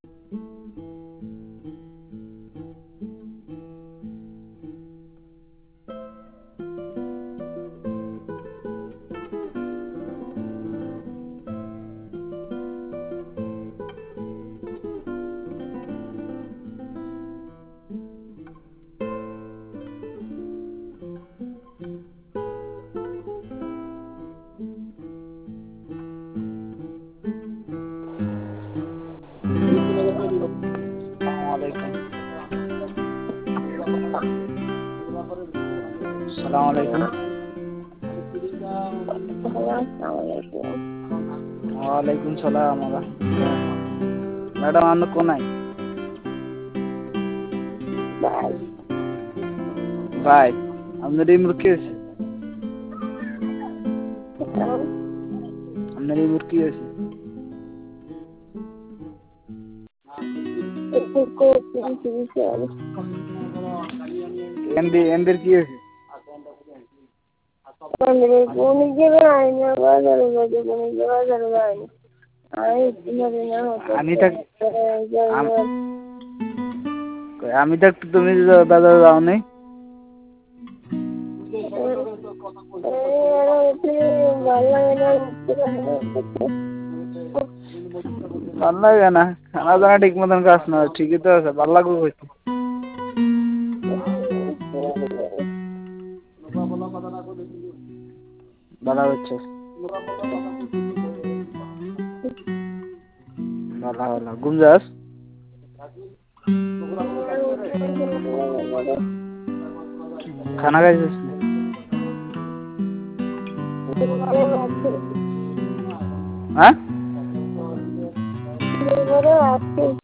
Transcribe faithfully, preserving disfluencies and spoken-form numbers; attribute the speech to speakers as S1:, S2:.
S1: वालेकुम सलाम मैडम आपने कौन है भाई हमने रिमूव किए हमने रिमूव किए एंडी एंडी किए
S2: Cuando me lleva año, va a dar lo que me lleva a dar año. Ay, no me no.
S1: আমি তো আমি তো তুমি দাদা যাও নাই ভাল লাগে না খানা দানা ঠিক মতন খাস না ঠিকই তো আছে ভাল লাগবে কইতে ভালো হচ্ছে ভালো ভালো ঘুম যাস খানা খাইছিস হ্যাঁ